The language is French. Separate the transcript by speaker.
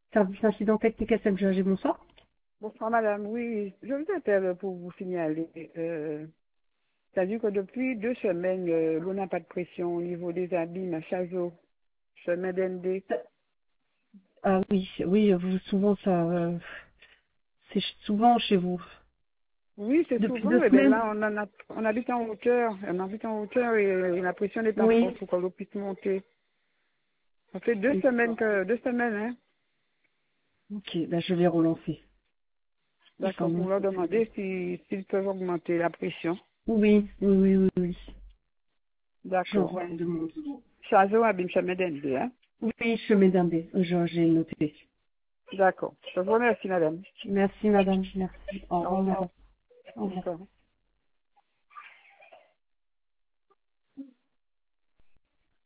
Speaker 1: Service incident technique SMG, bonsoir.
Speaker 2: Bonsoir madame, oui, je vous appelle pour vous signaler. C'est-à-dire que depuis 2 semaines, l'on n'a pas de pression au niveau des habits, à Chazot, chemin d'ND.
Speaker 1: Ah oui, oui, vous, souvent ça, c'est souvent chez vous.
Speaker 2: Oui, c'est
Speaker 1: Depuis
Speaker 2: souvent,
Speaker 1: 2
Speaker 2: et bien
Speaker 1: semaines?
Speaker 2: là, on habite en hauteur, et la pression n'est pas
Speaker 1: Oui.
Speaker 2: forte pour que l'eau puisse monter. Ça fait deux
Speaker 1: Oui.
Speaker 2: semaines que, 2 semaines, hein.
Speaker 1: Ok, bah je vais relancer. Enfin,
Speaker 2: D'accord,
Speaker 1: bon.
Speaker 2: pour leur demander s'ils peuvent augmenter la pression.
Speaker 1: Oui, oui, oui, oui, oui.
Speaker 2: D'accord.
Speaker 1: J'envoie une demande.
Speaker 2: Chazot habite chemin d'ND, hein.
Speaker 1: Oui, chemin d'Indé, j'ai noté.
Speaker 2: D'accord. Je vous remercie madame.
Speaker 1: Merci madame, merci. Au
Speaker 2: Au
Speaker 1: revoir
Speaker 2: revoir.
Speaker 1: madame. Au revoir.
Speaker 2: D'accord.